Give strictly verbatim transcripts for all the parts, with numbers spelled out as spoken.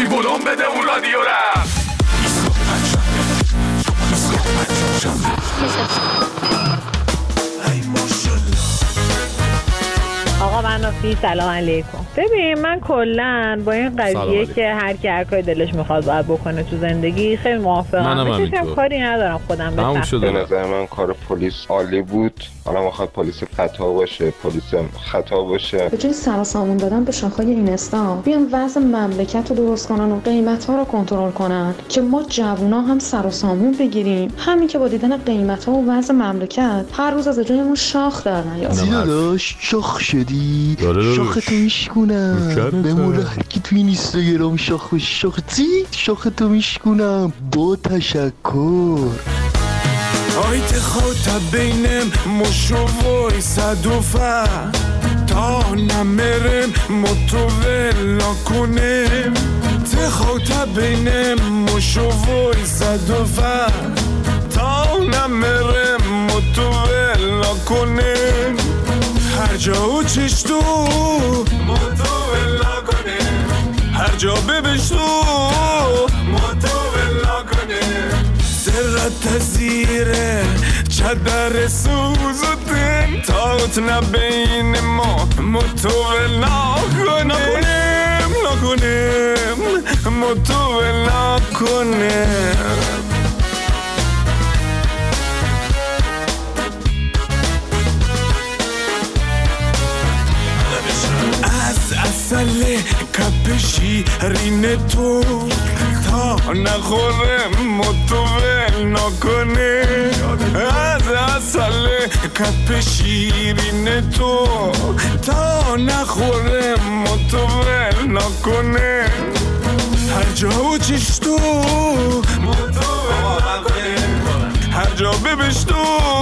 ولوم بده اون رادیو رفت. آقا منافی سلام علیکم. ببین من کلن با این قضیه که هر کی هر کاری دلش میخواد باید بکنه تو زندگی خیلی موافقم. من هم کاری ندارم خودم بسخت. به نظر من کار پلیس عالی بود. حالا میخواد پلیس خطا باشه، پلیس خطا باشه. به جای سر و سامون دادن به شاخه‌های اینستا بیان وضع مملکت رو درست کنن و قیمت‌ها رو کنترل کنن که ما جوونا هم سر و سامون بگیریم. همین که با دیدن قیمت‌ها و وضع مملکت هر روز از جایمون شاخ در نیاد. داداش شاخ شدی؟ شاختو میشکونم. بمونه هر کی تو این اینستاگرام شاخ و شاخ تی شاختو میشکونم با تشکر. آیت خاطب بینم مشوی صدوفه تا نمیرم متولا کنم. تخاطب بینم مشوی صدوفه تا نمیرم متولا کنم. هر جا چش تو متولا کنم. هر جا ببش تو متولا کنم. سرت زیره چدر سوزتن تاوت نبین ما متولا کنم. نکنم متولا کنم. از اصل کپشی رینه تو تا نخورم متول نکنه. از اصل کپشی رینه تو تا نخورم متول نکنه. هر جا و چش تو متول نکنه. هر جا ببش تو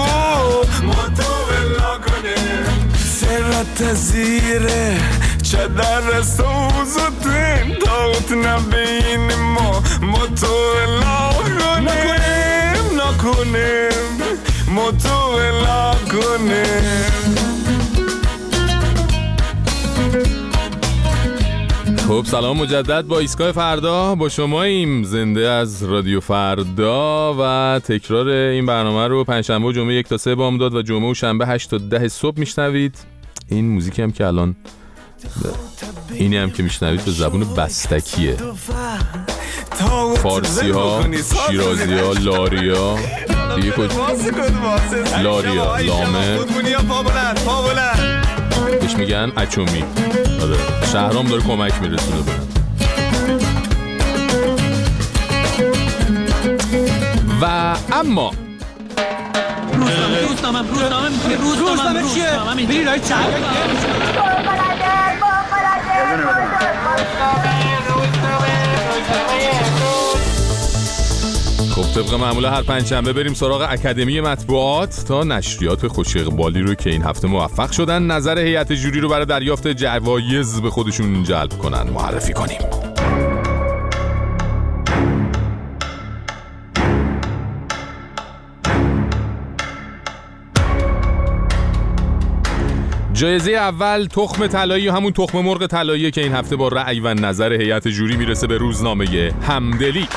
متول نکنه. سرت زیره چدر سوزتن تاوت نبین ما متولا کنم. نکنم متولا کنم. خب سلام مجدد با ایستگاه فردا با شماییم. زنده از رادیو فردا و تکرار این برنامه رو پنجشنبه و جمعه یک تا سه بامداد و جمعه و شنبه هشت تا ده صبح میشنوید. این موزیک هم که الان اینی هم که میشنوید به زبون بستکیه. فارسی ها، شیرازی ها، لاری ها دیگه کجا؟ لاریا، لامه بهش میگن اچومی. شهرام داره کمک میرسونه برن. و اما روزنامه روزنامه روزنامه میتونه روزنامه روزنامه چیه؟ میری رای چند خب طبق معمول هر پنجشنبه بریم سراغ اکادمی مطبوعات تا نشریات خوش اقبالی رو که این هفته موفق شدن نظر هیئت جوری رو برای دریافت جوایز به خودشون جلب کنن معرفی کنیم. جایزه اول تخم طلایی، همون تخم مرغ طلایی که این هفته با رأی و نظر هیئت جوری میرسه به روزنامه همدلی.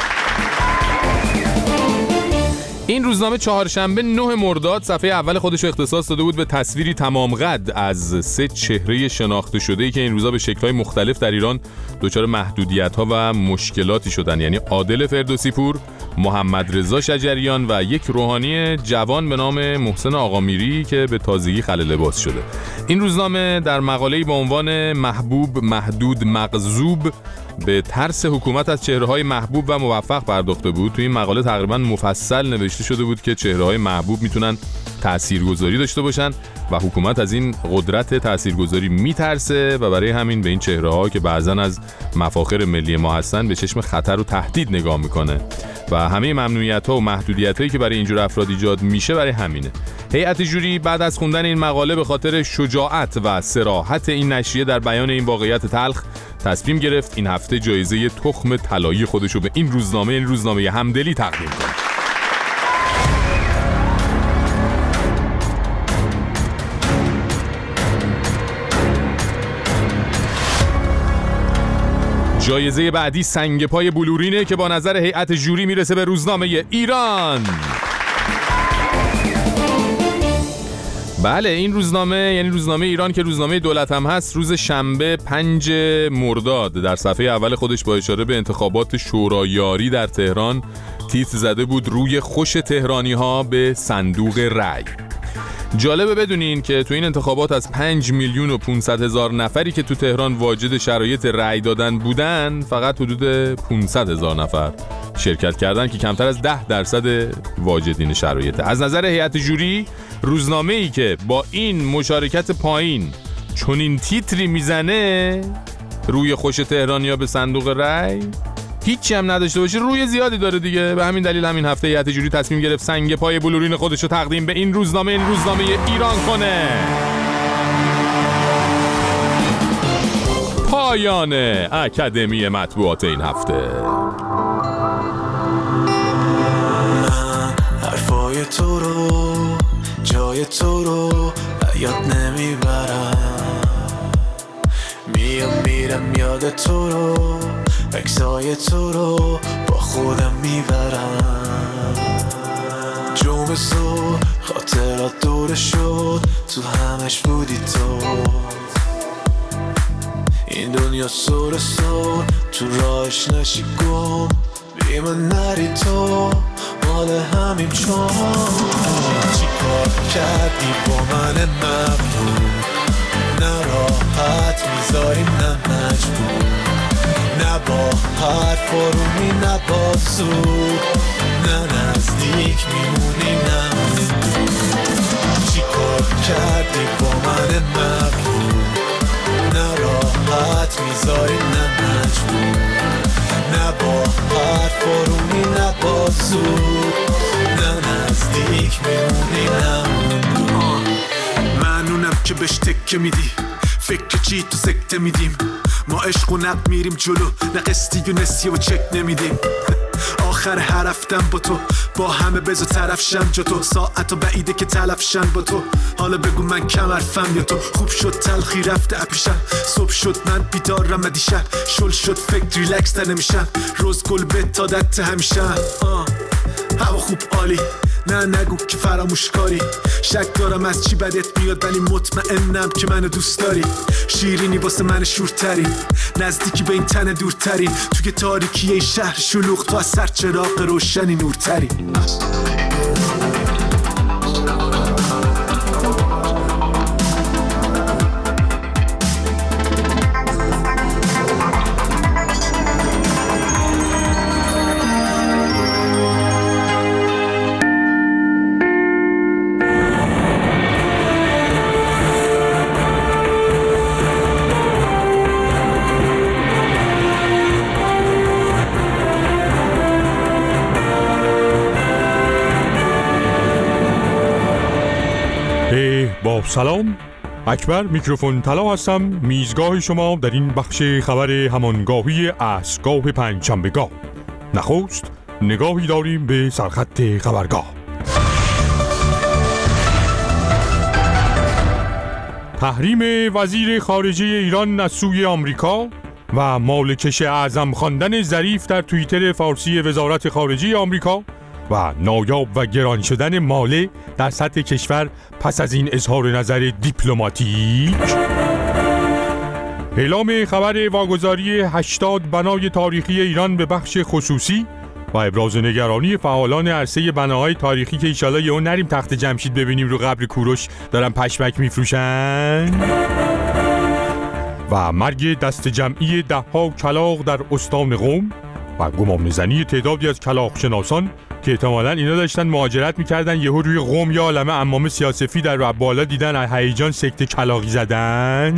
این روزنامه چهارشنبه نه مرداد صفحه اول خودش اختصاص داده بود به تصویری تمام قد از سه چهره شناخته شده‌ای که این روزا به شکل‌های مختلف در ایران دچار محدودیت‌ها و مشکلاتی شدن، یعنی عادل فردوسی پور، محمد رضا شجریان و یک روحانی جوان به نام محسن آقامیری که به تازگی خلع لباس شده. این روزنامه در مقاله‌ای با عنوان محبوب محدود مغضوب به ترس حکومت از چهره‌های محبوب و موفق پرداخته بود. تو این مقاله تقریباً مفصل نوشته شده بود که چهره‌های محبوب میتونن تاثیرگذاری داشته باشن و حکومت از این قدرت تاثیرگذاری میترسه و برای همین به این چهره‌ها که بعضاً از مفاخر ملی ما هستن به چشم خطر و تهدید نگاه میکنه و همه ممنوعیت‌ها و محدودیت‌هایی که برای اینجور افراد ایجاد میشه برای همینه. هیئت جوری بعد از خوندن این مقاله به خاطر شجاعت و صراحت این نشریه در بیان این واقعیت تلخ تصمیم گرفت این هفته جایزه تخم طلایی خودشو به این روزنامه این روزنامه همدلی تقدیم کنه. جایزه بعدی سنگ پای بلورینه که با نظر هیئت جوری میرسه به روزنامه ایران. بله این روزنامه یعنی روزنامه ایران که روزنامه دولت هم هست، روز شنبه پنج مرداد در صفحه اول خودش با اشاره به انتخابات شورایاری در تهران تیتر زده بود روی خوش تهرانی ها به صندوق رای. جالبه بدونین که تو این انتخابات از پنج میلیون و پانصد هزار نفری که تو تهران واجد شرایط رای دادن بودن، فقط حدود پانصد هزار نفر شرکت کردن که کمتر از ده درصد واجدین شرایطه. از نظر هیئت جوری روزنامه‌ای که با این مشارکت پایین چون این تیتری میزنه روی خوش تهرانیا به صندوق رای هیچی هم نداشته باشه روی زیادی داره دیگه. به همین دلیل همین هفته هیئت جوری تصمیم گرفت سنگ پای بلورین خودش رو تقدیم به این روزنامه این روزنامه ایران کنه. پایان اکادمی مطبوعات این هفته. من حرفای تو رو جای تو رو یاد نمیبرم، میام میرم یاد تو رو عکسای تو رو با خودم میبرم. جوم سو خاطرات دوره شد تو همش بودی تو، این دنیا سر سر تو راهش نشی گم، بی من نری تو مال همین چون. چی کار کردی با من مغرور، نه راحت میذاری نه مجبور، نه با حرف آرومی نه با زود، نه نزدیک میمونی نه چی کار کردی با من مغرور، نه راحت میذاری نه مجبور، نه با حرف آرومی نه با زود، نه نزدیک میمونی نه من اونم که بهش تکه میدی، فکر چی تو سکته میدیم، ما عشق و نقد میریم جلو، نه قسطی و نسیه و چک نمیدیم. آخر هر رفتم با تو با همه بزو طرف شم جا تو، ساعت و بعیده که تلف شن با تو، حالا بگو من کم حرفم یا تو. خوب شد تلخی رفته اپیشم، صبح شد من بیدارم دیشب، شل شد فکر ریلکس تر نمیشم، روز گل به تادت همیشه. آه هوا خوب عالی، نه نگو که فراموش کاری، شک دارم از چی بدت میاد ولی مطمئنم که منو دوست داری. شیرینی واسه من شورترین، نزدیکی به این تن دورترین، توی تاریکی این شهر شلوغ تو از سر چراغ روشنی نورترین. با سلام، اکبر میکروفون طلا هستم، میزگاه شما در این بخش خبر همانگاهی عصرگاه پنجشنبهگاه. نخست نگاهی داریم به سرخط خبرگاه. تحریم وزیر خارجه ایران از سوی آمریکا و مالکش اعظم خواندن ظریف در توییتر فارسی وزارت خارجه آمریکا و نایاب و گران شدن ماله در سطح کشور پس از این اظهار نظر دیپلماتیک. اعلام خبر واگذاری هشتاد بنای تاریخی ایران به بخش خصوصی و ابراز نگرانی فعالان عرصه بناهای تاریخی که ایشالا یهو نریم تخت جمشید ببینیم رو قبر کوروش دارن پشمک میفروشن. و مرگ دست جمعی ده ها کلاغ در استان قم و گمان زنی تعدادی از کلاغ شناسان که احتمالاً اینا داشتن مهاجرت میکردن یهو روی قم یا عالمه عمامه سیاسفی در رو بالا دیدن از هیجان سکته کلاغی زدن.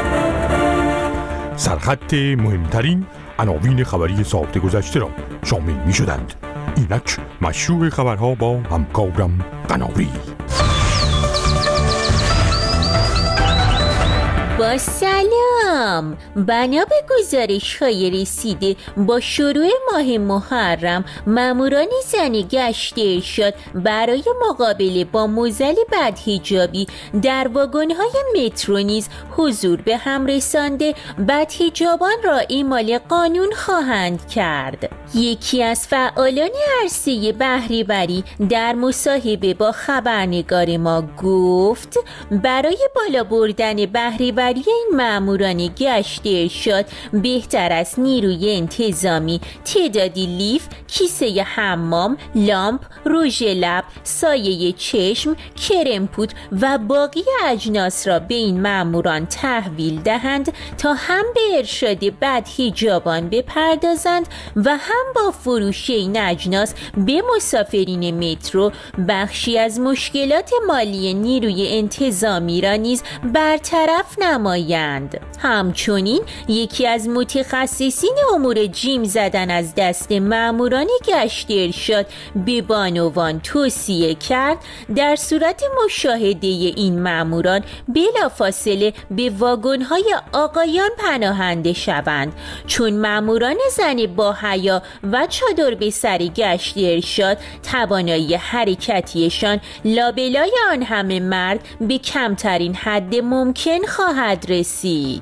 سرخط مهمترین عناوین خبری ساعت گذشته را شامل میشدند. اینک مشروع خبرها با همکارم قناری. با با سلام. بنا به گزارش‌های رسیده با شروع ماه محرم ماموران زن گشت ارشاد برای مقابله با معضل بدحجابی در واگن‌های مترو نیز حضور به هم رسانده بدحجابان را اعمال قانون خواهند کرد. یکی از فعالان عرصه بهره‌وری در مصاحبه با خبرنگار ما گفت برای بالا بردن بهره‌وری این ماموران گشت ارشاد بهتر است نیروی انتظامی تعدادی لیف، کیسه حمام، لامپ، رژ لب، سایه چشم، کرم پودر و باقی اجناس را به این ماموران تحویل دهند تا هم به ارشاد بدحجابان بپردازند و هم با فروش این اجناس به مسافرین مترو بخشی از مشکلات مالی نیروی انتظامی را نیز برطرف نمایند. همچنین یکی از متخصصین امور جیم زدن از دست ماموران گشت ارشاد به بانوان توصیه کرد در صورت مشاهده این ماموران بلافاصله به واگن‌های آقایان پناهنده شوند، چون ماموران زن با حیا و چادر به سر گشت ارشاد توانایی حرکتیشان لابلای آن همه مرد به کمترین حد ممکن خواهد رسید.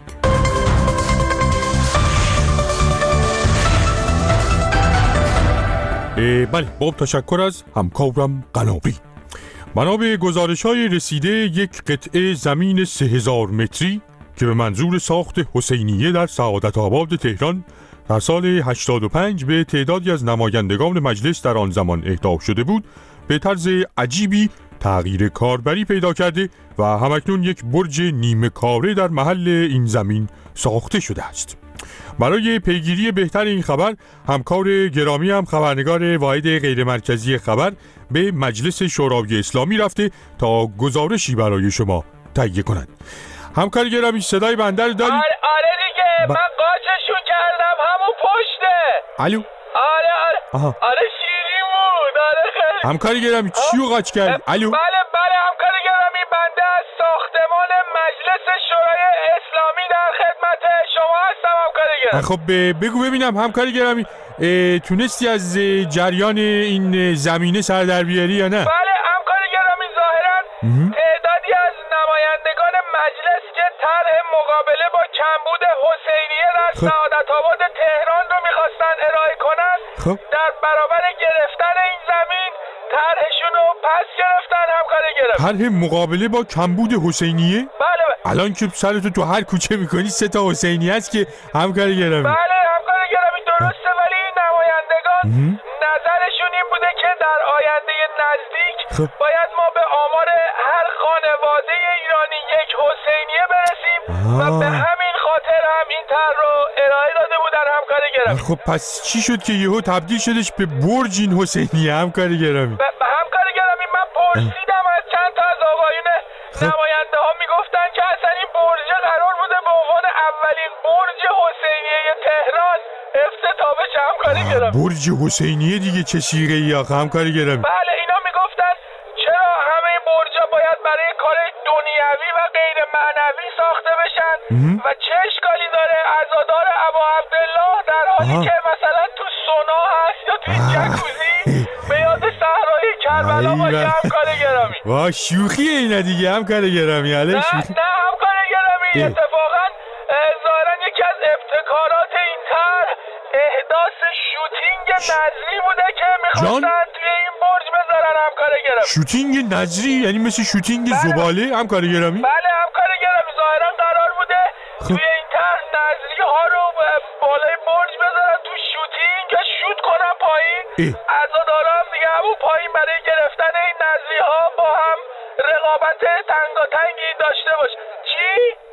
بله، با تشکر از همکارم قنابی. بنا به گزارش‌های رسیده یک قطعه زمین سه هزار متری که به منظور ساخت حسینیه در سعادت آباد تهران در سال هشتاد و پنج به تعدادی از نمایندگان مجلس در آن زمان اهدا شده بود، به طرز عجیبی تغییر کاربری پیدا کرده و همکنون یک برج نیمه کاره در محل این زمین ساخته شده است. برای پیگیری بهتر این خبر، همکار گرامی هم خبرنگار واحد غیر مرکزی خبر به مجلس شورای اسلامی رفته تا گزارشی برای شما تهیه کند. همکار گرامی، صدای بنده رو داری؟ آره, آره دیگه ب... من قاچشون کردم همون پشته. الو؟ آره آره آها. آره شیرین بود. آره خیلی. همکار گرامی چی رو قاچ کرد؟ الو؟ بله بله همکار گرامی، بنده از ساختمان مجلس شورای اسلامی در خدمت شما هستم همکار گرامی. خب بگو ببینم همکار گرامی، تونستی از جریان این زمینه سر در بیاری یا نه؟ بله همکار گرامی، ظاهرا تعدادی از نمایندگان مجلس که طرح مقابله با کمبود حسینیه در خب. سعادت آباد تهران رو میخواستن ارائه کنن، خب. در برابر گرفتن این زمین طرحشون رو پس گرفتن همکار گرامی. طرح مقابله با کمبود حسینیه؟ بله بله. الان که سرتو تو هر کوچه میکنی سه تا حسینی هست که همکار گرامی. بله همکار گرامی درسته، ولی این نمایندگان نظرشون این بوده که در آینده نزدیک خب. باید ما به آمار هر خانواده ایرانی یک حسینیه برسیم آه. و به همین خاطر هم این طرح رو ارائه داده بودن همکار گرامی. خب پس چی شد که یهو تبدیل شدش به برج این حسینیه همکار گرامی؟ به همکار گرامی من پرسیدم از چند تا از آقایون خب. نماینده ها، میگفتن که اصلا این برج قرار بوده به عنوان اولین برج حسینیه تهران افتتاح بشه همکار گرامی. برج حسینیه دیگه چه شیره ای آخه همکار گرامی؟ بله اینا میگفتن چرا همه برجا باید برای کار دنیوی و غیر معنوی ساخته بشن و چه اشکالی داره عزادار ابا عبدالله در حالی آه. که مثلا تو سونا هست یا توی جکوزی به یاد صحرای کربلا باشه همکار گرامی. وا شوخی اینا دیگه همکار گرامی. نه نه همکار گرامی، اتفاقا ظاهرا یکی از ابتکارات این طرح احداث شوتینگ نظری بوده که میخواستن توی این برج بذارن همکار گرامی. شوتینگ نظری یعنی مثل شوتینگ بله. زباله همکار گرامی؟ بله همکار گرامی، ظاهرا قرار بوده خب. توی این طرح نظری ها رو بالای برج بذارن تو شوتینگ که شوت کنن پایین، عزادارا هم دیگه همون پایین برای گرفتن این نظری ها با هم رقابت تنگاتنگی داشته باشه. چی؟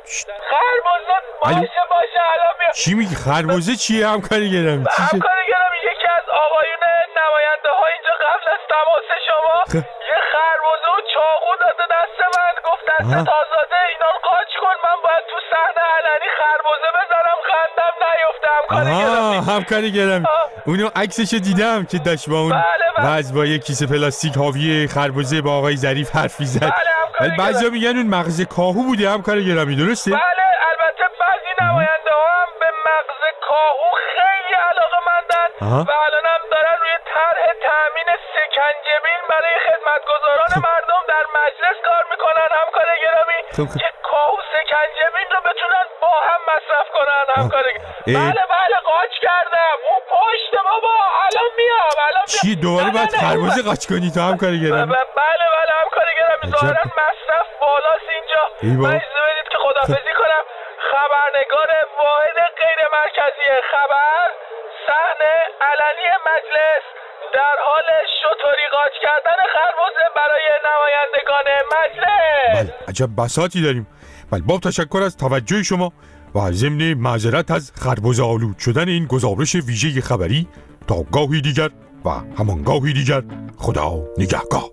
خربزه باشه باشه الان میاد. چی میگی خربزه چیه همکار گرامی؟ همکار گرامی یکی از آقایون نماینده ها اینجا قبل از تماس شما یه خربزه و چاقو داده دست من، گفت دست تازاده اینا رو قاچ کن، من باید تو صحنه علنی خربزه بذارم خندم نیفته همکار گرامی. همکار گرامی اونو عکسشو دیدم که داشت با اون وز با یه کیسه پلاستیک حاوی خربزه با آقای ظریف حرف می‌زد. بله همکار گرامی. بعضیا میگن اون مغز کاهو بوده همکار گرامی، درسته؟ بله نماینده ها هم به مغز کاهو خیلی علاقه مندن و الان هم دارن روی طرح تأمین سکنجبین برای خدمتگزاران مردم در مجلس کار میکنن. همکار گرامی که کاهو سکنجبین رو بتونن با هم مصرف کنن. همکار بله بله قاچ کردم اون پشت بابا، الان میام الان میام. چی دوباره باید خربزه قاچ کنی تو همکار گرامی؟ بله بله همکار گرامی، ظاهرا مصرف بالاست اینجا. من اجازه بدید که خداحافظی کنم. خبرنگار واحد غیر مرکزی خبر، صحنه علنی مجلس در حال شطوری قاچ کردن خربزه برای نمایندگان مجلس. بله عجب بساطی داریم. بله با تشکر از توجه شما و ضمن معذرت از خربزه آلود شدن این گزارش ویژه خبری. تا گاهی دیگر و همان گاهی دیگر، خدا نگهگاه.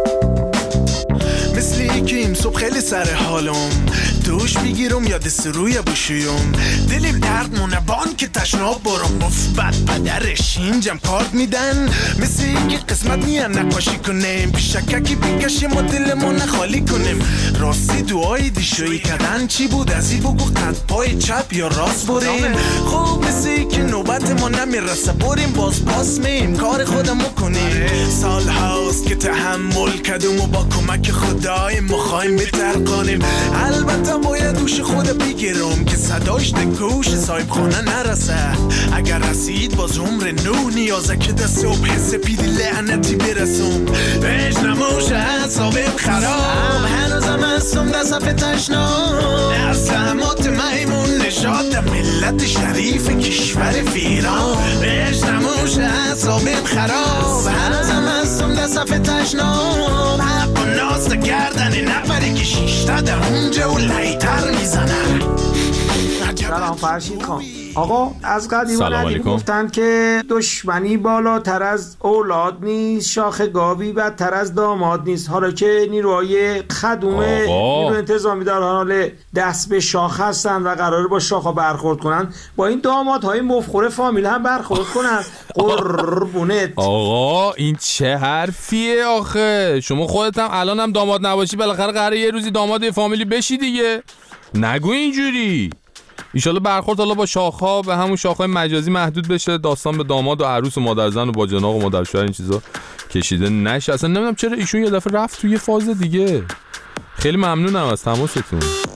مثل یکیم صبح خیلی سر حالم، دوش میگیرم یاد سروی بوشویم، دلیم درد مونه بان که تشناب برم مفبت پدرش اینجم کارت میدن. مثل یکی قسمت میان نقاشی کنیم، پیشککی بکشیم و دلمون خالی کنیم. راستی دعای دیشویی کردن چی بود؟ ازی بگو قد پای چپ یا راست بریم. خوب مثل یکی نوبت ما نمیرسه بریم باز پاس میم کار خودمو کنیم. سال هاست که تحمل کردم و با کمک خدای مخوایم بترقانیم. البته باید دوش خود بگیرم که صداش دکوش صاحب خانه نرسه. اگر رسید باز عمر نو نیازه که دست صبح سپیدی لعنتی برسم. بهش نموشه حسابم خراب، هنوزم هستم در صفحه تشنام. از زحمات میمون نشاد ملت شریف کشور ویران. بهش نموشه حسابم خراب، هنوزم هستم در صفحه تشنام. حق و ناز گردن نفری که شیشتا در اونجا و لیتر میزنن. سلام فرشید خان. آقا از قدیمان گفتن که دشمنی بالاتر از اولاد نیست، شاخ گاوی بدتر از داماد نیست. حالا که نیروهای خدوم نیرو انتظامی در حال دست به شاخ هستن و قراره با شاخا برخورد کنن، با این دامادهای مفخور فامیل هم برخورد کنن. قربونت. آقا این چه حرفیه آخه؟ شما خودت هم الان هم داماد نباشی بالاخره قراره یه روزی داماد فامیلی بشی دیگه. نگو اینجوری. ایشالا برخورد حالا با شاخها به همون شاخهای مجازی محدود بشه، داستان به داماد و عروس و مادرزن و باجناق و مادرشوهر این چیزا کشیده نشه. اصلا نمیدونم چرا ایشون یه دفعه رفت توی فاز دیگه. خیلی ممنونم از تماستون.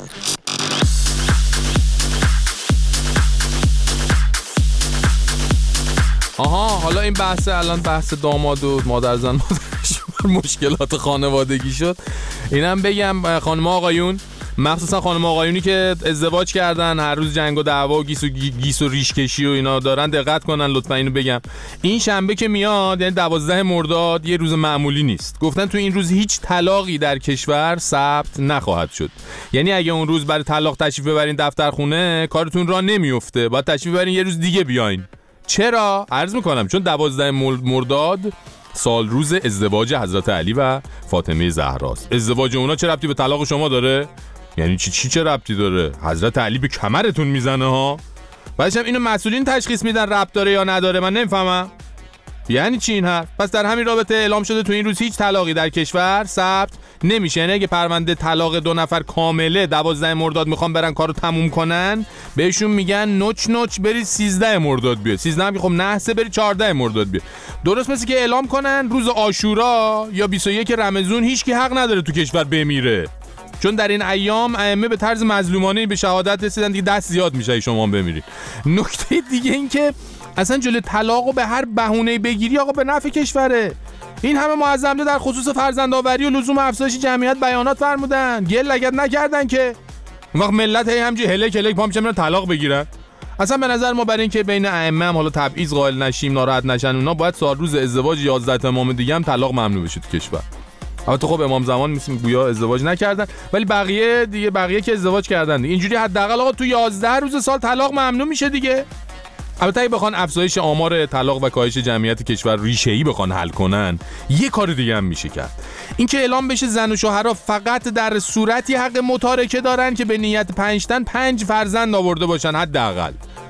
آها حالا این بحث الان بحث داماد و مادرزن مادرشوهر مشکلات خانوادگی شد. اینم بگم خانم آقایون، مخصوصا خانم آقایونی که ازدواج کردن هر روز جنگ و دعوا و گیس و گیس و ریش کشی و اینا دارن دقت کنن لطفا. اینو بگم این شنبه که میاد یعنی دوازده مرداد یه روز معمولی نیست. گفتن تو این روز هیچ طلاقی در کشور ثبت نخواهد شد. یعنی اگه اون روز برای طلاق تشریف ببرین دفتر خونه کارتون راه نمیفته، باید تشریف ببرین یه روز دیگه بیاین. چرا؟ عرض میکنم چون دوازده مرداد سال روز ازدواج حضرت علی و فاطمه زهراست. ازدواج اونا چه ربطی به طلاق شما داره؟ یعنی چی چی چه ربطی داره؟ حضرت علی به کمرتون میزنه ها. بعدش هم اینو مسئولین تشخیص میدن ربط داره یا نداره. من نمیفهمم یعنی چی این حرف. پس در همین رابطه اعلام شده تو این روز هیچ طلاقی در کشور ثبت نمیشه. یعنی اگه پرونده طلاق دو نفر کامله دوازده مرداد میخوام برن کارو تموم کنن، بهشون میگن نوچ نوچ برید سیزده مرداد بیاد. سیزده هم که خب نحسه برید چهارده مرداد بیاد. درست مثل که اعلام کنن روز عاشورا یا بیست و یک رمضان هیچکی حق نداره تو کشور بمیره، چون در این ایام ائمه به طرز مظلومانه به شهادت رسیدن دیگه دست زیاد میشه شما هم بمیرید. نکته دیگه این که اصلا جلوی طلاقو به هر بهونه‌ای بگیری آقا به نفع کشوره. این همه معظم در خصوص فرزندآوری و لزوم افزایش جمعیت بیانات فرمودن، گل لگد نکردن که اون وقت ملت هی همجوری هلک هلک پام چمن طلاق بگیرن. اصلا به نظر ما برای اینکه بین ائمه هم حالا تبعیض قائل نشیم ناراحت نشن اونا، باید سال روز ازدواج یازده امام دیگه هم طلاق ممنوع بشه تو کشور. البته خب امام زمان میسیم گویا ازدواج نکردن، ولی بقیه دیگه بقیه که ازدواج کردن دیگه. اینجوری حداقل آقا تو یازده روز سال طلاق ممنوع میشه دیگه. البته اگه بخوان افزایش آمار طلاق و کاهش جمعیت کشور ریشه‌ای بخوان حل کنن، یه کار دیگه هم میشه کرد. این که اعلام بشه زن و شوهرها فقط در صورتی حق متارکه دارن که به نیت پنجتن پنج فرزند آورده باشن حداقل.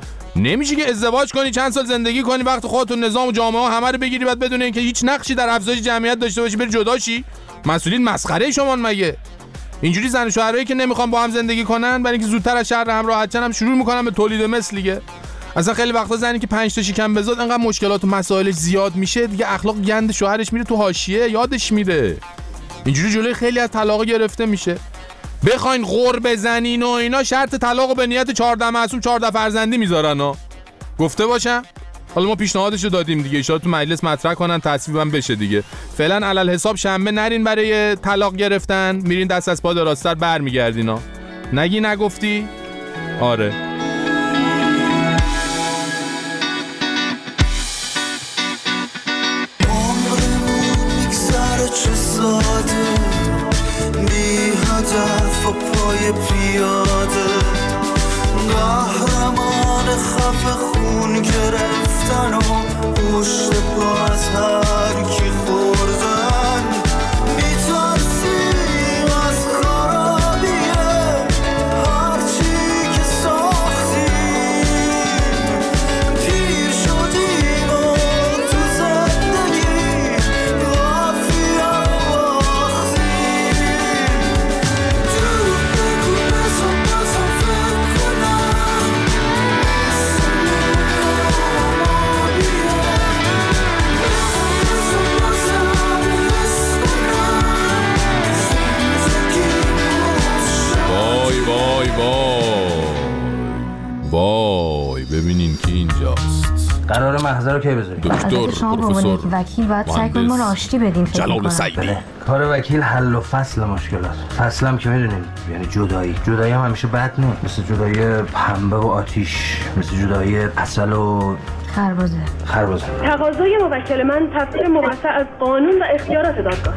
نمیشه که ازدواج کنی چند سال زندگی کنی وقت خودتون نظام و جامعه همه رو بگیری بعد بدون اینکه هیچ نقشی در افزایش جمعیت داشته باشی بری جدا شی. مسئولین مسخره شما مگه؟ اینجوری زن و شوهرایی که نمیخوان با هم زندگی کنن برای اینکه زودتر از شر هم راحت شن شروع میکنن به تولید مثل دیگه. اصلا خیلی وقتا زنی که پنج تا شکم بزاد انقدر مشکلات و مسائلش زیاد میشه دیگه، اخلاق گند شوهرش میره تو حاشیه، یادش میره. اینجوری جلوی خیلی از طلاق گرفته میشه. بخواین غر بزنین و اینا شرط طلاقو به نیت چهارده معصوم چهارده فرزندی میذارن ها. گفته باشم. حالا ما پیشنهادشو دادیم دیگه، ان شاءالله تو مجلس مطرح کنن تصویبم بشه دیگه. فعلا علل حساب شنبه نرین برای طلاق گرفتن، میرین دست از پا دراستر برمیگردین ها. نگی نگفتی؟ آره. هدف و پای پیاده قهرمان خفه خون گرفتن و پشت پا از هر کی خوردن میترسیم از خرابیه هرچی که ساختیم پیر شدیم و تو زندگی غافیه وای ببینین کی اینجاست. قرار محضر رو کی بذاریم؟ دکتر شما به عنوان یک وکیل باید سعی کنید ما رو آشتی بدیم. جلال سعیدی. کار وکیل حل و فصل مشکلات. فصل هم که میدونین یعنی جدایی. جدایی هم همیشه بد نیست. مثل جدایی پنبه و آتیش، مثل جدایی عسل و خربزه. خربزه. تقاضای موکل من تفسیر موسع از قانون و اختیارات دادگاه.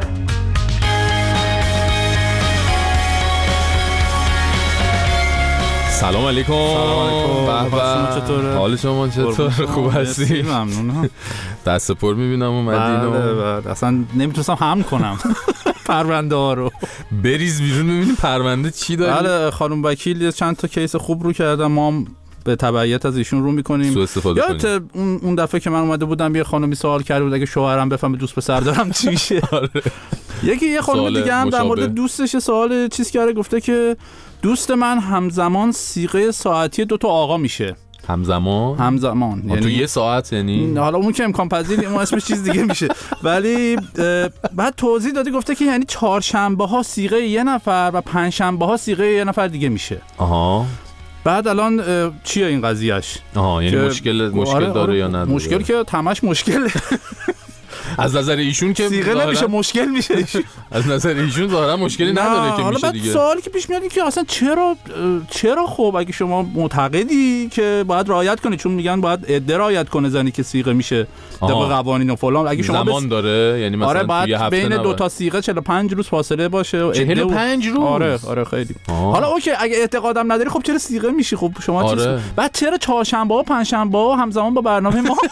سلام علیکم. سلام علیکم. به چطوره؟ حال شما چطور؟ خوب هستی؟ ممنونم. دست پر میبینم اومدین و بله بله. اصلا نمیتونستم حمل کنم پرونده ها رو. بریز بیرون ببینیم پرونده چی داری؟ بله خانم وکیل چند تا کیس خوب رو کردم، ما هم به تبعیت از ایشون رو میکنیم. سوء استفاده کنیم. یادت اون اون دفعه که من اومده بودم یه خانمی سوال کرده بود اگه شوهرم بفهمه دوست پسر دارم چی میشه؟ یکی یه خانم دیگه هم در مورد دوستش سوال چیز کرده، گفته که دوست من همزمان صیغه ساعتی دو تا آقا میشه. همزمان؟ همزمان یعنی تو یه ساعت یعنی حالا اون که امکان پذیر اون اسمش چیز دیگه میشه، ولی بعد توضیح دادی گفته که یعنی چهارشنبه ها صیغه یه نفر و پنجشنبه ها صیغه یه نفر دیگه میشه. آها. بعد الان چیه این قضیهش؟ آها یعنی مشکل مشکل آره داره آره یا نداره؟ مشکل که تماش مشکله. از نظر ایشون که صیغه نمیشه مشکل میشه ایشون. از نظر ایشون ظاهرا مشکلی نداره که میشه دیگه. سوالی که پیش میاد که اصلا چرا چرا خب اگه شما معتقدی که باید رعایت کنی، چون میگن باید عده رعایت کنه زنی که صیغه میشه طبق قوانین و فلان، اگه شما زمان بس... داره یعنی مثلا آره باید هفته بین نباید. دو تا صیغه چهل و پنج روز فاصله باشه و چهل و پنج روز. آره آره خیلی. آه. حالا اوکی اگه اعتقادم نداری خب چرا صیغه میشی؟ خب شما آره. چیز بعد چرا چهارشنبه و پنجشنبه ها همزمان با برنامه ما؟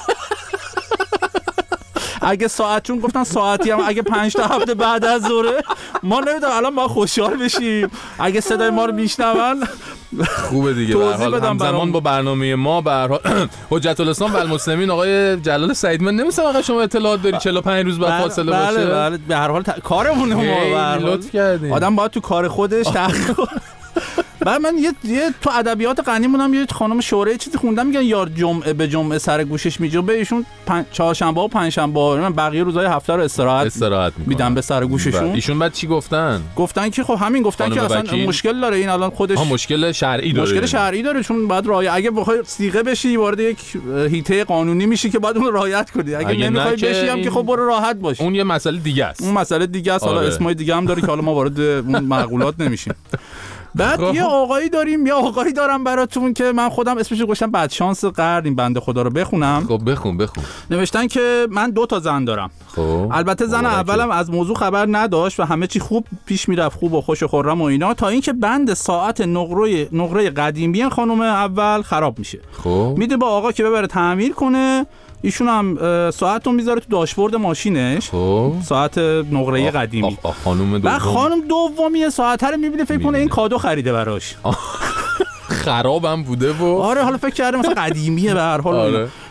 اگه ساعت چون گفتن ساعتی هم اگه پنج تا هفته بعد از ظهره ما نمیدونم الان ما خوشحال بشیم اگه صدای ما رو میشنون. خوبه دیگه به هر حال همزمان با برنامه ما به هر حال حجت الاسلام و المسلمین آقای جلال سعید. من نمی‌دونم آقا شما اطلاعات داری چهل و پنج روز بعد فاصله بله باشه؟ بله به هر حال ت... کارمونه ما به هر حال لطف کردین. آدم باید تو کار خودش تحقیق کنه. بعد من یه, یه تو ادبیات غنیمونم یه خانم شورای چیزی خوندم میگن یار جمعه به جمعه سر گوشش میجوبه، ایشون پن... چهارشنبه و پنجشنبه من بقیه روزهای هفته رو استراحت استراحت میدم به سر گوششون. ایشون بعد چی گفتن؟ گفتن که خب همین گفتن که اصلا وکیل. مشکل داره این الان خودش مشکل شرعی داره. مشکل شرعی داره چون بعد رعایت اگه بخوای صیغه بشی وارد یک هیته قانونی میشی که بعد اون رعایت کنی، اگه, اگه نمیخوای بشی هم که خب برو راحت باش. اون یه مسئله دیگه است. اون مسئله دیگه است. حالا اسمای دیگه هم داره که حالا ما وارد اون معقولات نمیشیم. بعد یه آقایی داریم یا آقایی دارم براتون که من خودم اسمش رو گذاشتم بدشانس قرن، این بنده خدا رو بخونم. خب بخون بخون. نوشتن که من دو تا زن دارم. خب البته زن اولم از موضوع خبر نداشت و همه چی خوب پیش میرفت، خوب و خوش و خرم و اینا، تا اینکه بند ساعت نقره نقره قدیمی خانم اول خراب میشه. خب میده با آقا که ببره تعمیر کنه، ایشون هم ساعت رو میذاره تو داشبورد ماشینش. خب ساعت نقره قدیمی. آخ آخ خانم دوم. بعد خانم دومی ساعت رو میبینه فکر کنه این کادو خریده براش. خرابم بوده و آره حالا فکر کرده مثلا قدیمیه به هر حال. آره.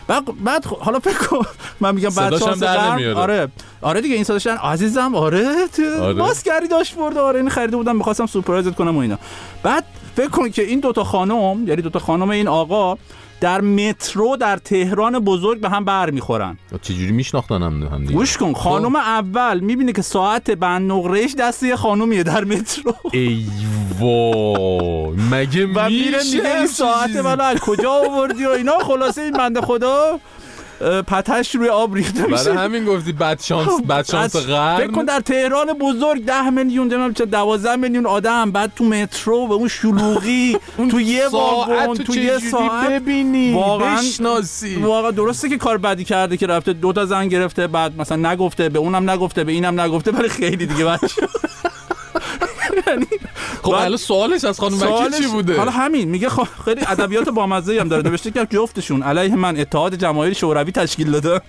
بعد بعد حالا فکر کن من میگم بعد شانس قرن آره آره دیگه این صداشن عزیزم آره تو ماسکری داشت برده آره این خریده بودم می‌خواستم سورپرایزت کنم و اینا. بعد فکر کن که این دوتا خانم یعنی دوتا خانم این آقا در مترو در تهران بزرگ به هم بر میخورن. چجوری میشناختن هم دیگه؟ گوش کن خانم اول میبینه که ساعت بند نقرهش دست یه خانومیه در مترو. ای وای مگه میشه؟ و میره میگه این ساعت منو از کجا آوردی و اینا. خلاصه این بنده خدا پتش روی آب ریخته میشه. برای همین گفتی بد شانس بد شانس قرن. فکر کن در تهران بزرگ ده میلیون نمیدونم چه دوازده میلیون آدم بعد تو مترو به اون شلوغی تو یه واگن تو یه ساعت ببینی واقعا بشناسی. واقعا درسته که کار بدی کرده که رفته دو تا زن گرفته بعد مثلا نگفته به اونم نگفته به اینم نگفته برای خیلی دیگه بچه. خب حالا سوالش از خانم وکیل چی بوده؟ حالا همین میگه خ... خیلی ادبیات بامزه‌ای هم داره نوشته که جفتشون علیه من اتحاد جماهیر شوروی تشکیل دادن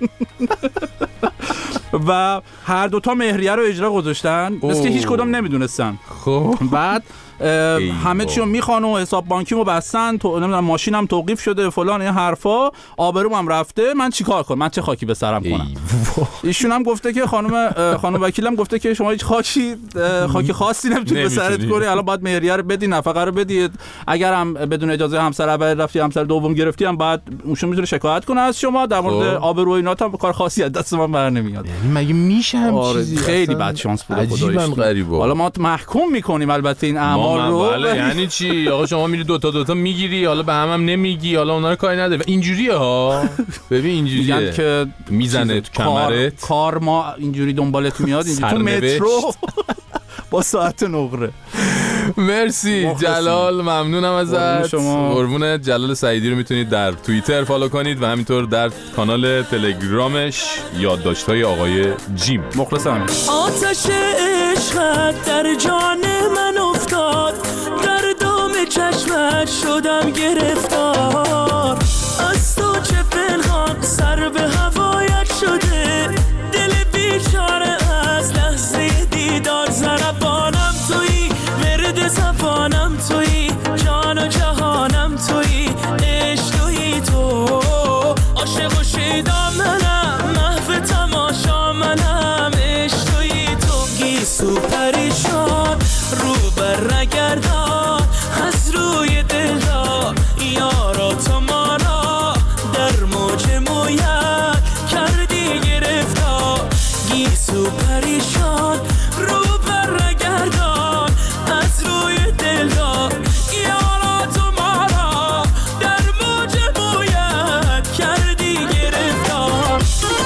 و هر دوتا مهریه رو اجرا گذاشتن مثل که هیچ کدوم نمیدونستن. خب بعد همه چی رو میخوان و حساب بانکیمو بستن تو نمیدونم ماشینم توقیف شده فلان این حرفا آبروم هم رفته من چیکار کنم من چه خاکی به سرم کنم. ایشون هم گفته که خانم خانم وکیلم گفته که شما هیچ خاکی خاکی خاصی نمیتونید به سرت کنی الان باید مهریه رو بدی نفقه رو بدید اگر هم بدون اجازه همسر اول رفتی همسر دوم گرفتی هم بعد اونشون میتونه شکایت کنه از شما در مورد آبرو اینا هم کار خاصی از دست من بر نمیاد. یعنی مگه میشه هم چیزی خیلی بد شانس بوده خداییش. حالا ما محکوم میکنیم البته این اعمال رو. بله یعنی چی آقا شما میری دوتا دوتا میگیری حالا به هم هم نمیگی حالا اونا رو کاری نداره اینجوریه ها. ببین اینجوریه که میزنه تو کمرت کار ما اینجوری دنبالت میاد اینجوری تو مترو با ساعت نقره. مرسی جلال ممنونم ازت. قربون جلال سعیدی رو میتونید در توییتر فالو کنید و همینطور در کانال تلگرامش یادداشت‌های آقای جیم. مخلصم. آتش عشقت در جان من افتاد در دام چشمت شدم گرفتار از تو چه پنهان سر به هوایت شده دل بیچاره از لحظه دیدار زربانم تویی ورد زبانم تویی جان و جهانم تویی عشق تویی تو عاشق و شیدا منم محو تماشا منم عشق تویی تو گیسو پریشان رو بر نگردان از روی دلدار یارا تو ما را در موج مویت کردی گرفتار گیسو پریشان رو بر نگردان از روی دلدار یارا تو ما را در موج مویت کردی گرفتار.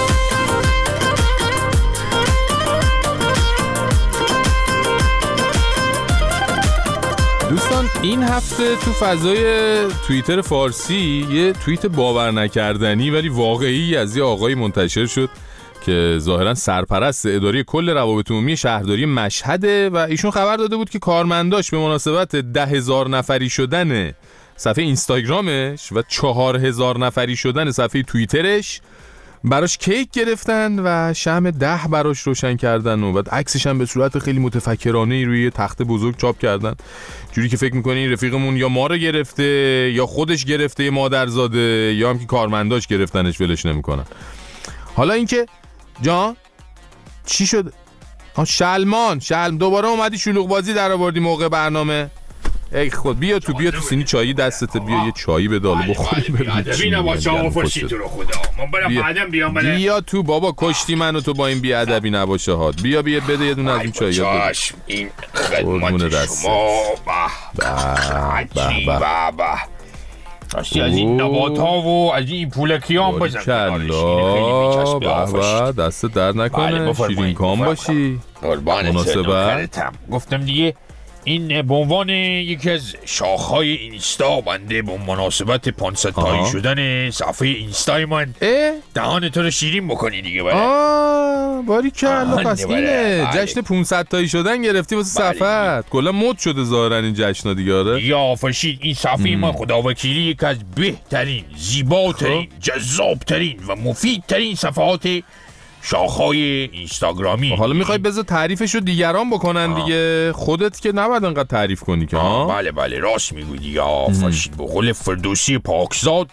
دوستان این هفته تو فضای توییتر فارسی یه توییت باور نکردنی ولی واقعی از یه آقای منتشر شد که ظاهرا سرپرست اداره کل روابط عمومی شهرداری مشهده و ایشون خبر داده بود که کارمنداش به مناسبت ده هزار نفری شدن صفحه اینستاگرامش و چهار هزار نفری شدن صفحه توییترش براش کیک گرفتن و شمع ده براش روشن کردن و بعد عکسش هم به صورت خیلی متفکرانه روی تخت بزرگ چاپ کردن جوری که فکر می‌کنی رفیقمون یا ما رو گرفته یا خودش گرفته مادرزاده یا هم که کارمنداش گرفتنش ولش نمی‌کنن. حالا اینکه جان چی شد؟ آ شلمان شلم دوباره اومدی شلوغ بازی در آوردی موقع برنامه. ای خود بیا تو بیا تو سینی چایی دستته بیا یه چایی به دالو بخوریم. ادبی نباشه آفاشی تو رو خدا من برم بعدم بیام بله. بیا تو بابا کشتی منو تو با این بی ادبی نباشه هات بیا بیا بده یه دونه از این چایی ها. چشم این خدمت شما به به به به راستی از این نبات ها و از این پولکی هم بزن کلا به به دست درد نکنه شیرین کام باشی مناسبت گفتم دیگه این به عنوان یکی از شاخهای اینستا بنده به مناسبت پانصد تایی شدن صفحه اینستای من دهان تو رو شیرین بکنی دیگه بله. آه باری کلا پس اینه جشن پانصد تایی شدن گرفتی واسه صفحت کلا مد شده ظاهرا این جشنا دیگه آره یا آفشید این صفحه من خداوکیلی یکی از بهترین زیباترین جذابترین و مفیدترین صفحات شاخهای اینستاگرامی. حالا میخوای بذار تعریفشو دیگران بکنن آه. دیگه خودت که نباید انقدر تعریف کنی که ها بله بله راست میگی دیگه آفشید به قول فردوسی پاکزاد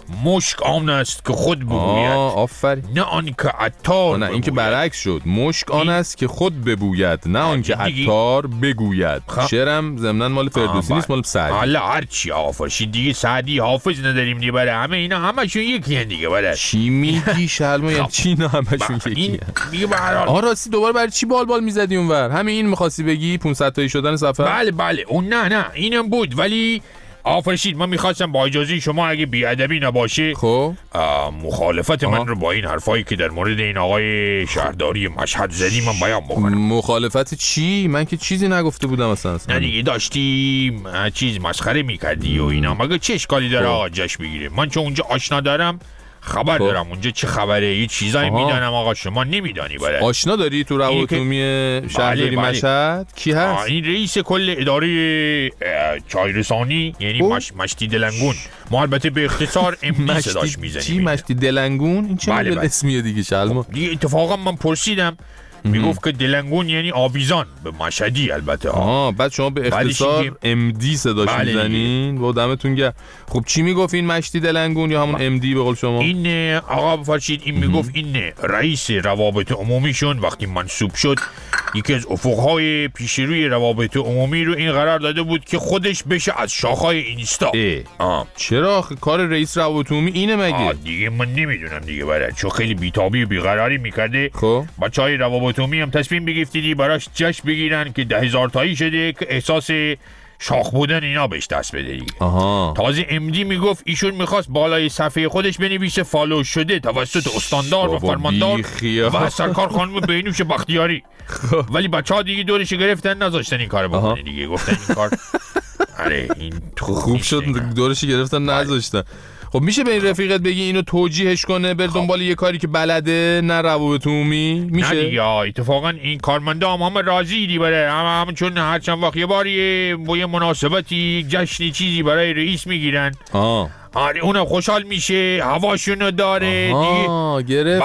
مشک آن است که خود بگوید. آفرین. نه آن که عطار. نه این که برعکس شد. مشک آن است که خود ببوید، نه آن که عطار بگوید. شعرم ضمناً مال فردوسی نیست، مال سعدی. حالا هر چی آفرشید دیگه، سعدی حافظ نداریم دیگه، برای همه اینا همشون یکی هن دیگه. برای چی میگی شلمو؟ یعنی چی اینا همشون یکی هن؟ آه راستی دوباره برای چی بال بال میزدی اونور؟ همین این می‌خواستی بگی پانصد تایی شدن سفر؟ بله بله اون نه نه اینم بود، ولی آفرشید من میخواستم با اجازه شما اگه بیادبی نباشه خب مخالفت آه. من رو با این حرفایی که در مورد این آقای شهرداری مشهد زدی من بیان بکنم. مخالفت چی؟ من که چیزی نگفته بودم اصلا. نه دیگه داشتی چیز مسخره میکردی و اینا. مگه چه اشکالی داره آقا جشن بگیره؟ من چون اونجا آشنا دارم خبر خوب. دارم اونجا چه خبره، یه چیزایی میدانم آقا شما نمیدانی. برای آشنا داری تو روابط عمومی شهرداری بله مشهد؟ کی هست؟ این رئیس کل اداره چایرسانی، یعنی مش... مشتی دلنگون. ما البته به اختصار ام دی صداش میزنیم. چی مشتی دلنگون؟ این چه بله بله. اسمیه دیگه شلما؟ دیگه اتفاقا من پرسیدم میگفت که دلنگون یعنی آویزان به مشهدی البته. آها بعد شما به اختصار ام دی صداش بله میزنین و دمتون گرم. خب چی میگفت این مشتی دلنگون یا همون ام دی به قول شما؟ این آقا فرشید این میگفت این رئیس روابط عمومیشون وقتی منصوب شد یکی از افقهای پیش روی روابط عمومی رو این قرار داده بود که خودش بشه از شاخهای اینستا. آه. چرا کار رئیس روابط عمومی اینه مگه؟ آه دیگه من نمیدونم دیگه برای چون خیلی بیتابی و بیقراری میکرده. خب بچهای روابط عمومی هم تصمیم بگیفتیدی براش جشن بگیرن که ده هزار تایی شده که احساس شاخ بودن اینا بهش دست بده دیگه. آها. تازه امدی میگفت ایشون میخواست بالای صفحه خودش بنویسه فالو شده توسط استاندار و فرماندار و سرکار خانم بینوش بختیاری. ولی بچه‌ها دیگه دورش گرفتن نذاشتن این کارو بکنه دیگه. گفتن این کار آره این خوب شد دورش گرفتن نذاشتن. خب میشه به این رفیقت بگی اینو توجیهش کنه بر دنبال یه کاری که بلده نه روابط عمومی؟ میشه؟ نه دیگه اتفاقا این کارمنده هم همه راضی دی بره هم, هم چون هر چند وقت یه باری با یه مناسبتی جشنی چیزی برای رئیس میگیرن. آه آره اونم خوشحال میشه هواشونو داره. آها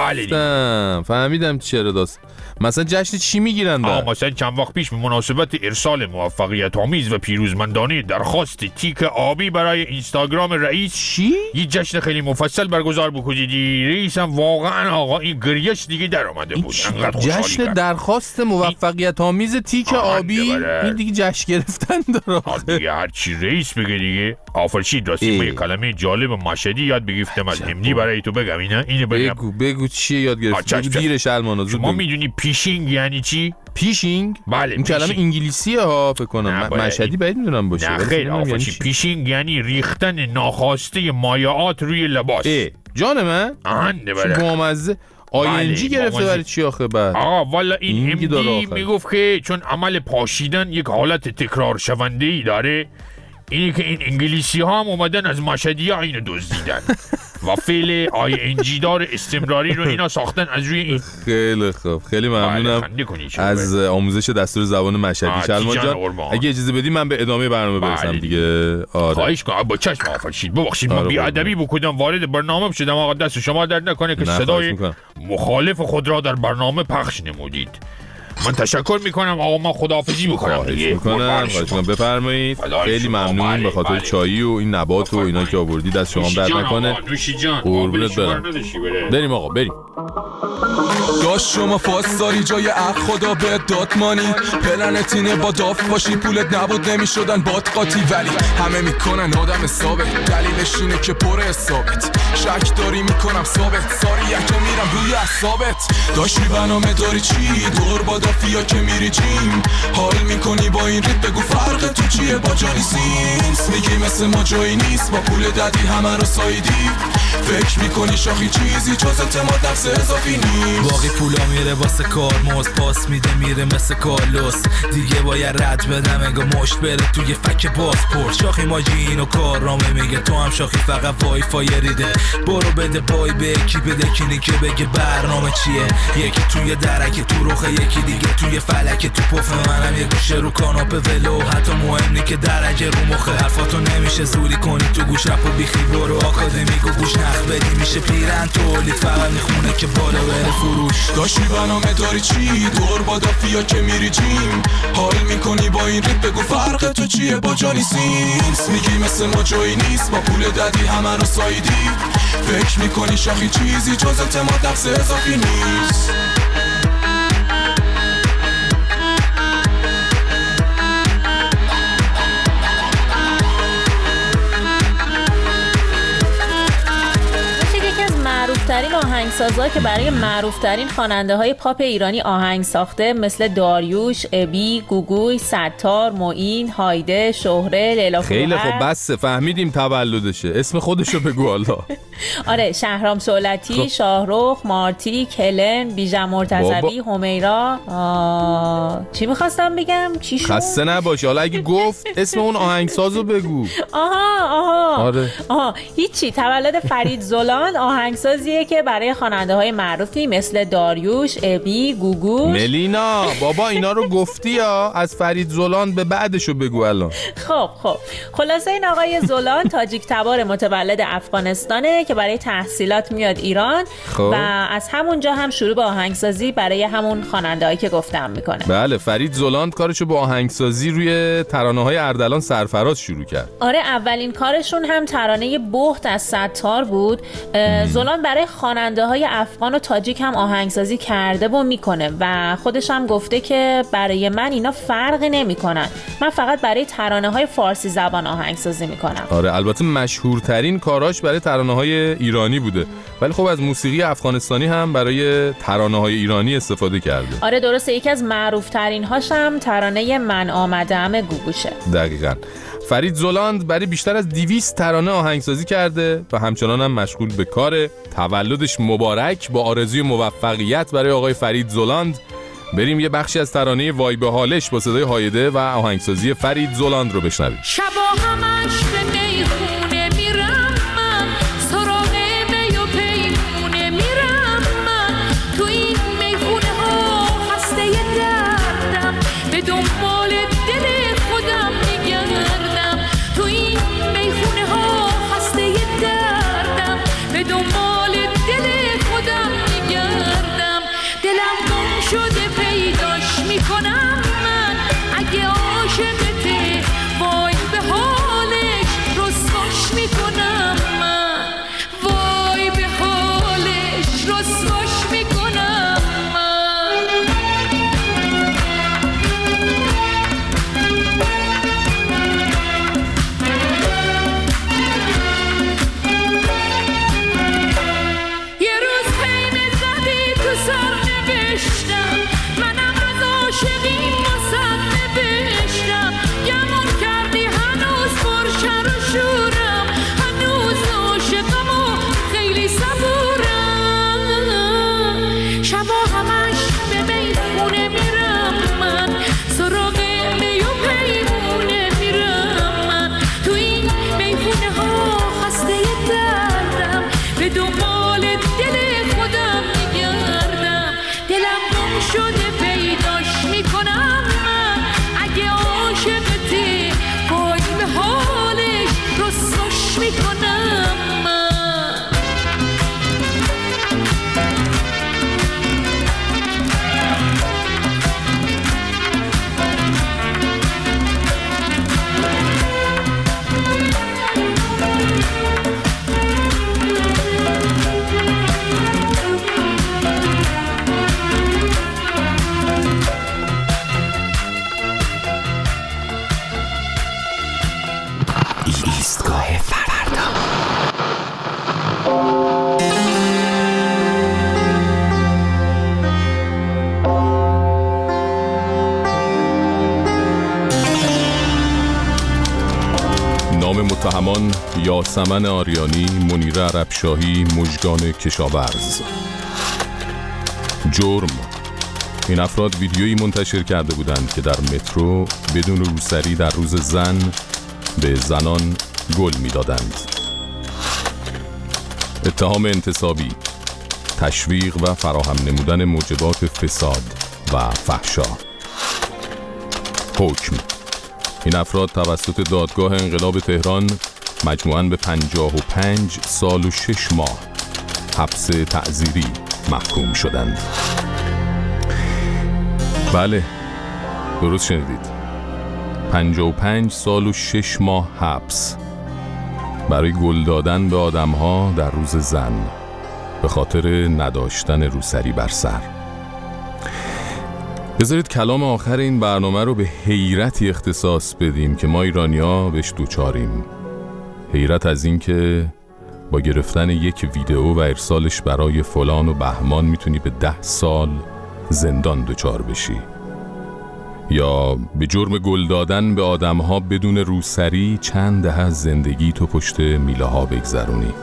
گرفتم فهمیدم چرا داست. مثلا جشن چی میگیرن؟ آه مثلا چند وقت پیش به مناسبت ارسال موفقیت آمیز و پیروزمندانه درخواست تیک آبی برای اینستاگرام رئیس چی؟ یه جشن خیلی مفصل برگزار بکنیدی. رئیس هم واقعا آقا این گریش دیگه در اومده بود. جشن کرد. درخواست موفقیت آمیز تیک آبی این دیگه جشن گرفتن داره. دیگه هر چی رئیس بگه دیگه. آفرشید راستی ما یه کلمه جالب مشهدی یاد بگیفتم از امدی برای تو بگم. اینا اینو بگم. بگو بگو چیه یاد گرفتی؟ بگو دیر شلمانا زود. ما میدونی پیشینگ یعنی چی؟ پیشینگ؟ بله این کلمه انگلیسیه ها فکر کنم. مشهدی باید میدونم باشه. نه خیلی آفرشید پیشینگ یعنی ریختن ناخواسته مایعات روی لباس. جان من؟ آهنده بله. بامزه آینجی گرفته برای چی آخه بعد؟ آقا والا این امدی میگفت که چون عمل پاشیدن یک حالت تکرار شونده ای داره، اینه که این انگلیسی ها هم اومدن از مشهدی ها اینو دزدیدن و فعل آی انجی دار استمراری رو اینا ساختن از روی این. خیلی خوب خیلی ممنونم از آموزش دستور زبان مشهدی شلمان جان. اگه اجازه بدی من به ادامه برنامه برسم دیگه. آره خواهش کنم با چشم آفرشید ببخشید من بی‌ادبی بکنم وارد برنامه شدم. آقا دست شما درد نکنه که صدای مخالف خود را در برنامه پخش نمودید. من تشکر میکنم آقا من خداحافظی میکنم دیگه. میکنم خواهش بفرمایید. خیلی ممنون به خاطر چایی و این نبات و اینا که آوردی. دست شما درد نکنه. قربونت برم. بریم آقا بریم. داشت شما فاستاری جای اخ خدا به دادمانی پلنتینه با داف باشی پولت نبود نمیشدن باد قاطی ولی همه میکنن آدم ثابت. دلیلش اینه که پر حسابت شک داری میکنم ثابت ساری یکه میرم روی اعصابت. داشتی برنامه داری چی دور با دافیا که میری جیم حال میکنی با این ریت بگو فرق تو چیه با جانی سینس میگی مثل ما جایی نیست با پول دادی همه رو سایدی فکر میکنی شاخی چیزی جز اعتماد نفس اضافی نیست. باقی پولا میره واسه کار موز پاس میده میره مثل کارلوس دیگه باید رد بدم انگا مشت بره توی فک پاسپورت. شاخی ماجی اینو کار رامه میگه تو هم شاخی فقط وای فای ریده برو بده بای به کی بده کینی که بگه برنامه چیه. یکی توی درک تو رخه یکی دیگه توی فلک تو پف منم یه گوشه رو کاناپه ولو حتی مهم نی که درجه رو مخه حرفاتو نمیشه زوری کنی تو گوش رپ و بیخی برو آکادمیکو گوش وقت بدی میشه پیرن تولید فقط میخونه که بالا بره فروش. داشتی برنامه داری چی؟ دور با دافیا که میری جیم حال میکنی با این ریت بگو فرق تو چیه با جانی سینس. میگی مثل ما جایی نیست با پول دادی همه رو سایدی فکر میکنی شاخی چیزی جز اعتماد نفس اضافی نیست. معروفترین آهنگسازها که برای معروفترین خواننده های پاپ ایرانی آهنگ ساخته مثل داریوش، ابی، گوگوی، ستار، معین، هایده، شهره، لیلا فروهر. خیلی خب بس فهمیدیم تولدشه، اسم خودشو بگو حالا. آره شهرام سولتی، شاهرخ، مارتی، کلن، بیژن مرتضوی، همیرا. چی میخواستم بگم؟ چی شد؟ خسته نباشی، حالا اگه گفت اسم اون آهنگسازو بگو. آها آها آره. آها هیچی. تولد فرید زولان آهنگسازیه که برای خواننده های معروفی مثل داریوش، ابی، گوگوش. ملینا بابا اینا رو گفتی یا از فرید زولان به بعدشو بگو الان. خب خب خلاصه این آقای زولان تاجیک تبار متولد افغانستانه که برای تحصیلات میاد ایران خب. و از همونجا هم شروع به آهنگسازی برای همون خواننده‌ای که گفتم میکنه. بله فرید زولان کارشو با آهنگسازی روی ترانه‌های اردلان سرفراز شروع کرد. آره اولین کارشون هم ترانه بهت از ستار بود. زولان برای خواننده‌های افغان و تاجیک هم آهنگسازی کرده و میکنه و خودش هم گفته که برای من اینا فرقی نمیکنن، من فقط برای ترانه‌های فارسی زبان آهنگسازی میکنم. آره البته مشهورترین کاراش برای ترانه‌های ایرانی بوده ولی خب از موسیقی افغانستانی هم برای ترانه‌های ایرانی استفاده کرده. آره درسته، یکی از معروف‌ترین هاش هم ترانه من آمدم گوگوشه. دقیقاً. فرید زولاند برای بیشتر از دویست ترانه آهنگسازی کرده و همچنان هم مشغول به کاره. تولدش مبارک با آرزوی موفقیت برای آقای فرید زولاند. بریم یه بخشی از ترانه وای به حالش با صدای هایده و آهنگسازی فرید زولاند رو بشنویم. شبا همش به میخونه میرم من، سراغ می و پیمونه میرم من، تو این میخونه ها خسته دردم، به دنبال دل خودم میگردم، تو این میخونه ها خسته دردم، به دنبال دل خودم میگردم، دلم گم شده پیداش میکنم من، اگه عاشقته وای به حالش رسواش میکنم من، وای به حالش رسواش میکنم من. یه روز خیمه زدی تو سر نوشتم، منم از عاشقی واسه نوشتم، گمون کردی هنوز پرشر و شورم، هنوز عاشقم و خیلی صبورم، شبا همش به میخونه میرم من، سراغ می و پیمونه میرم من، تو این میخونه ها خسته دردم، به دنبال دل خودم میگردم، دلم گم شده پیداش میکنم من، اگه عاشقتی وای به حالش رسواش میکنم من. ایستگاه فردا. نام متهمان یاسمن آریانی، منیره عربشاهی، مژگان کشاورز. جرم: این افراد ویدیویی منتشر کرده بودند که در مترو بدون روسری در روز زن به زنان گل می‌دادند. اتهام انتصابی: تشویق و فراهم نمودن موجبات فساد و فحشا. حکم: این افراد توسط دادگاه انقلاب تهران مجموعاً به پنجاه و پنج سال و شش ماه حبس تعزیری محکوم شدند. بله، درست شنیدید، پنجاه و پنج سال و شش ماه حبس برای گل دادن به آدم‌ها در روز زن به خاطر نداشتن روسری بر سر. بذارید کلام آخر این برنامه رو به حیرتی اختصاص بدیم که ما ایرانی‌ها بهش دوچاریم. حیرت از این که با گرفتن یک ویدئو و ارسالش برای فلان و بهمان میتونی به ده سال زندان دوچار بشی، یا به جرم گل دادن به آدم‌ها بدون روسری چند دهه از زندگی تو پشت میله ها بگذرونی.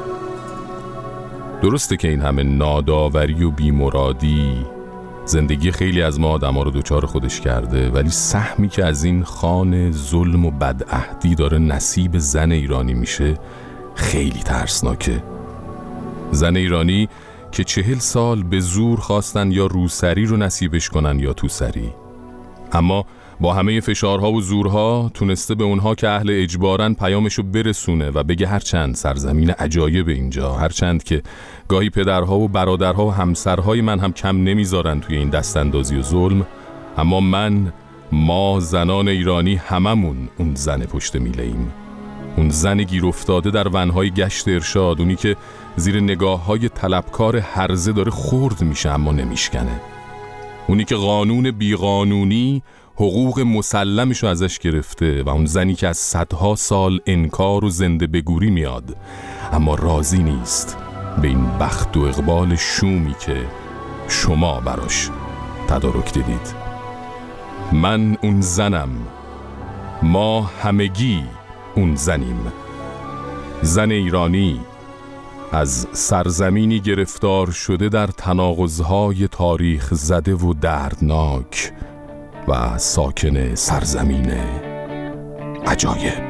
درسته که این همه ناداوری و بیمرادی زندگی خیلی از ما آدم‌ها رو دوچار خودش کرده، ولی سهمی که از این خوان ظلم و بدعهدی داره نصیب زن ایرانی میشه خیلی ترسناکه. زن ایرانی که چهل سال به زور خواستن یا روسری رو نصیبش کنن یا توسری، اما با همه فشارها و زورها تونسته به اونها که اهل اجبارن پیامشو برسونه و بگه هرچند سرزمین عجایب اینجا، هرچند که گاهی پدرها و برادرها و همسرهای من هم کم نمیذارن توی این دستاندازی و ظلم، اما من، ما زنان ایرانی هممون اون زن پشت میله ایم. اون زن گیر افتاده در ونهای گشت ارشاد، اونی که زیر نگاه‌های طلبکار هرزه داره خرد میشه اما نمیشکنه، اونی که قانون بیقانونی حقوق مسلمشو ازش گرفته، و اون زنی که از صدها سال انکار و زنده بگوری میاد اما راضی نیست به این بخت و اقبال شومی که شما براش تدارک دیدید. من اون زنم، ما همگی اون زنیم. زن ایرانی از سرزمینی گرفتار شده در تناقض‌های تاریخ زده و دردناک و ساکن سرزمین عجایب.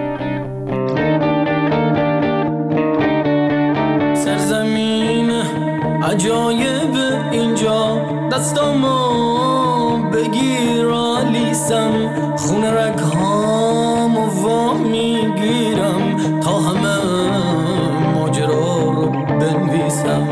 سرزمین عجایب اینجا، دستامو بگیر آلیسم، خون رگهامو وا میگیرم تا همه ماجرا رو بنویسم.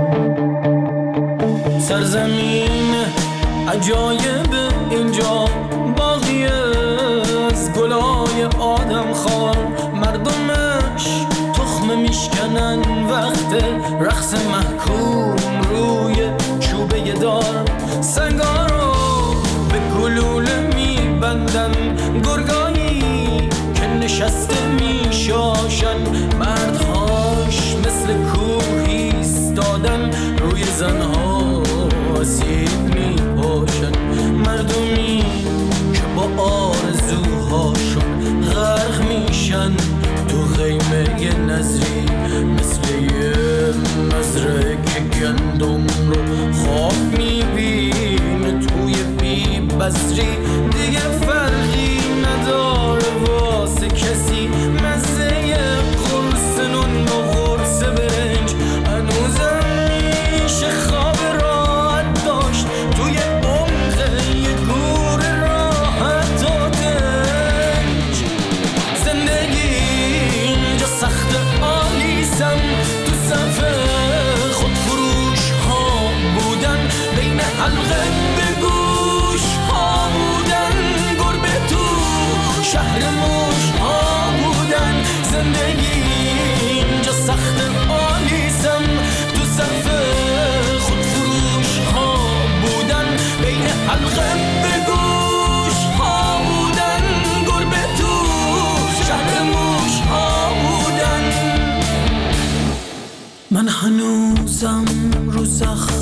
سرزمین عجایب اینجا، باقی از گلای آدم خار، مردمش تخم میشکنن وقت رقص محکوم روی چوبه دار، سنگا رو به گلوله میبندن، گرگایی که نشسته میشاشن، مردهاش مثل کوه ایستادن روی زنها آسیب میپاشن، مردمی که با آرزوهاشون غرق میشن تو خیمه ی نظری، مثل یه مزرعه که گندم رو خواب میبینه توی بی بذری، دیگه فرقی نداره واسه کسی مزه قرص نون با قرص برنج، هنوزم میشه خواب راحت داشت توی عمق یه گور راحت و دنج. زندگی اینجا سخت آلیسم، تو صف خود فروش ها بودن، بین حلقه به گوش ها بودن، گربه تو شهر موش ها بودن. زندگی اینجا سخت آلیسم، تو صف خود فروش ها بودن، بین حلقه به گوش ها بودن، گربه تو شهر موش ها بودن. من هنوزم رو زخم